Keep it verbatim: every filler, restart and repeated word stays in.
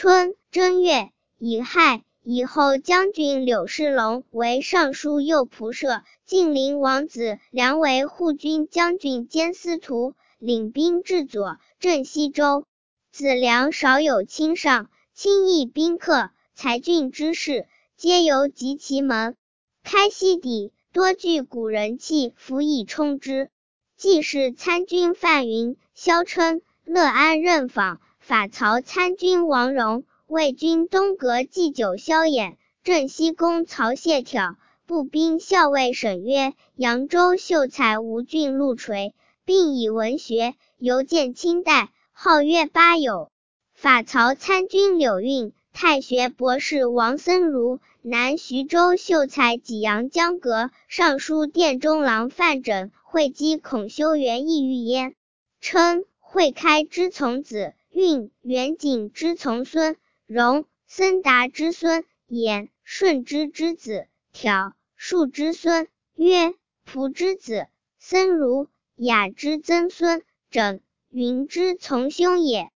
春正月，乙亥，以后将军柳世龙为尚书右仆射，晋陵王子良为护军将军兼司徒，领兵至左镇西州。子良少有亲上，轻易宾客，才俊之士，皆游及其门。开西邸，多具古人器，辅以充之。既是参军范云、萧琛、乐安任访，法曹参军王荣、魏军东阁祭酒萧衍、镇西公曹谢挑、步兵校尉沈约、扬州秀才吴郡陆垂，并以文学尤见清代，号曰八友。法曹参军柳运、太学博士王僧孺、南徐州秀才济阳江阁、尚书殿中郎范缜会稽孔修元意欲焉。称会开之从子，运元景之从孙，荣森达之孙，衍顺之之子，挑庶之孙，约仆之子，僧孺雅之曾孙，整云之从兄也。